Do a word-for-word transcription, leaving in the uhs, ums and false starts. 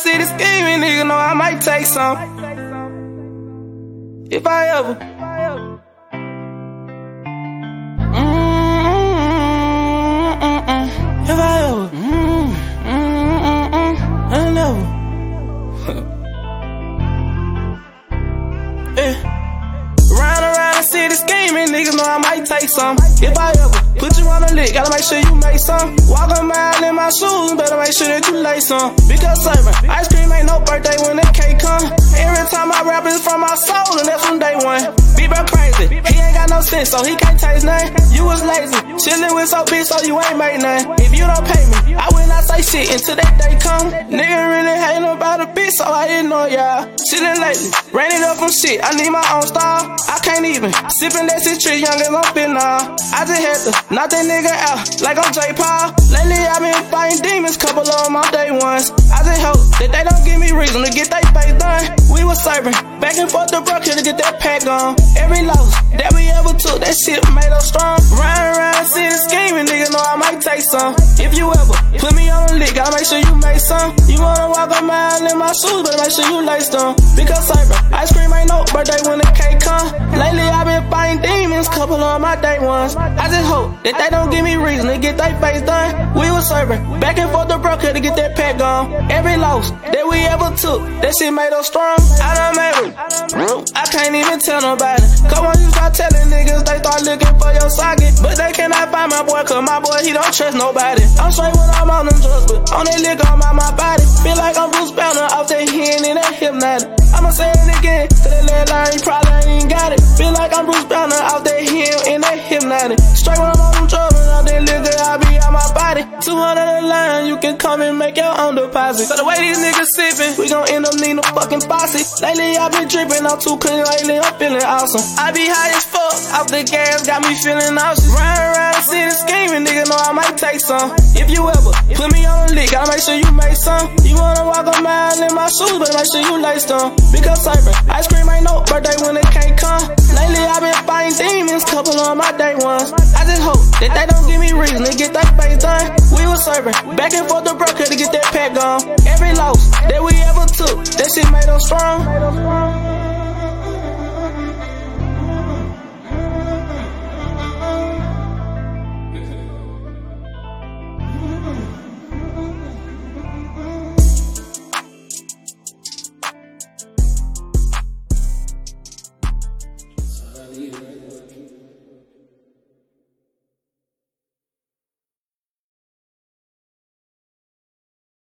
city scheming, nigga know I might take some. If I ever. Mm-mm-mm-mm. If I ever. Mm-mm-mm-mm. I never. Yeah. Round around the city scheming, niggas know I might take some. If I ever put you on the lick, gotta make sure you make some. Walk a mile in my shoes, better make sure that you lay some. Because serving ice cream ain't no birthday when the cake come. Every time I rap it's from my soul, and that's from day one. Be bro crazy, he ain't got no sense, so he can't taste nothing. You was lazy, chillin' with so bitch, so you ain't make nothing. If you don't pay me, I will not say shit until that day come. Nigga really hatin' about a bitch, so I ignore y'all. Chillin' lately, ran it up from shit, I need my own style. I can't even sippin' that shit trick, young as I'm feelin' now. I just had to knock that nigga out like I'm J Paul. Lately I been fighting demons, couple of them all day ones. I just hope that they don't give me reason to get they face done. We was serving back and forth the brook here to get that pack on. Every loss that we ever took, that shit made us strong. Round around city scheming, nigga know I might take some. If you ever put me on the lick, gotta make sure you make some. You wanna walk a mile in my shoes, better make sure you lace them. Because serving ice cream ain't no birthday when the cake come. Lately I been fighting demons, couple of my day ones. I just hope that they don't give me reason to get they face done. We was serving back and forth the brook here to get that pack on. Every loss that we ever took, that shit made us strong. I done made it, I can't even tell nobody. Cause when you start telling niggas, they start looking for your socket. But they cannot find my boy, cause my boy, he don't trust nobody. I'm straight when I'm on them drugs, but on that liquor on my, my body. Feel like I'm Bruce Banner off that hen and that hypnotic. I'ma say it again, cause that little line, you probably ain't got it. Feel like I'm Bruce Banner off that hen and that hypnotic. Straight when I'm on them drugs, and off that liquor, I be on my body. two hundred a line, you can come and make your own deposit. So the way these niggas sippin', we gon' end up needing a fucking posse. Lately I been drippin', I'm too clean lately, I'm feeling awesome. I be high as fuck, off the gas, got me feeling nauseous. Round around the city scheming, nigga know I might take some. If you ever put me on the lick, gotta make sure you make some. You wanna walk a mile in my shoes, better make sure you lace them. Because serving ice cream ain't no birthday when the cake come. Lately I been fighting demons, couple of my day ones. I just hope that they don't give me reason to get that face done. We was serving back and forth the brook here to get that pack on. Every loss that we ever took, that shit made us strong.